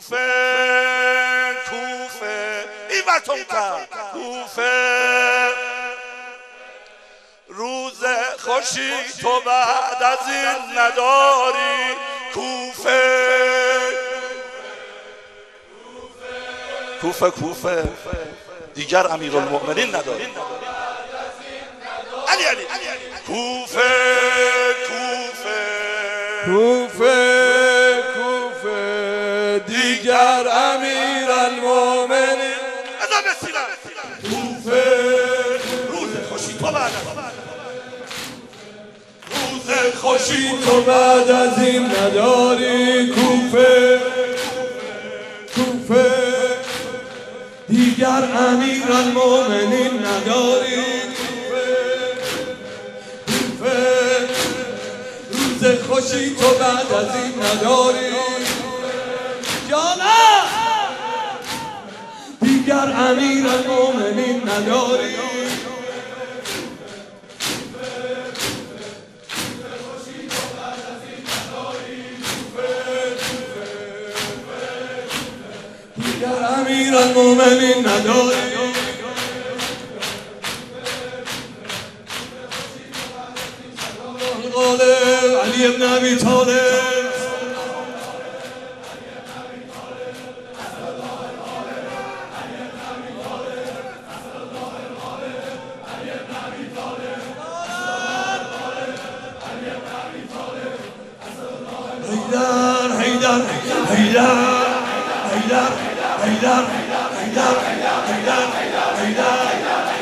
کوفه کوفه این برتون کوفه روز خوشی تو بعد از این نداری کوفه کوفه کوفه دیگر امیرالمؤمنین نداری علی علی کوفه کوفه کوفه کوفه دیگر امیرالمؤمنین کوفه روز خوشی تو بعد روز خوشی تو بعد از این نداری کوفه کوفه دیگر امیرالمؤمنین نداری کوفه روز خوشی تو بعد از این نداری جانم دیگر امیرالمؤمنین نداری دیگر امیرالمؤمنین نداری غالب علی ابن ابی طالب حیدر حیدر حیدر حیدر حیدر حیدر حیدر حیدر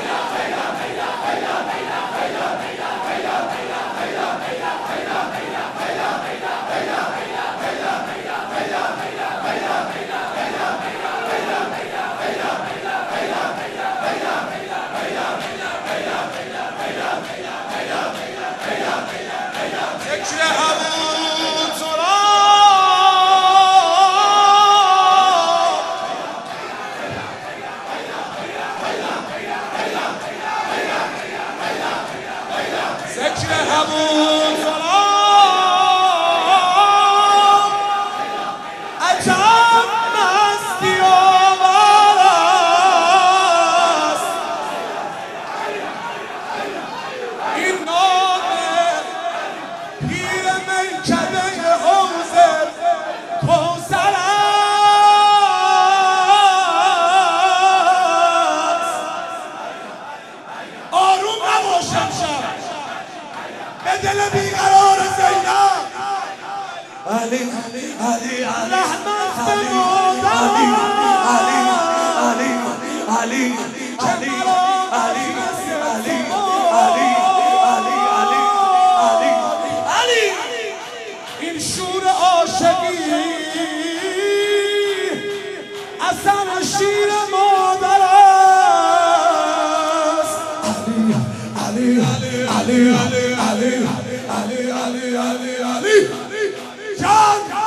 دل بیقرار زینب علی علی رحمت به مادر علی علی علی علی علی علی علی علی علی علی این شور عاشقی اصلا شیر مادر است علی علی علی علی علی علی علی علی جان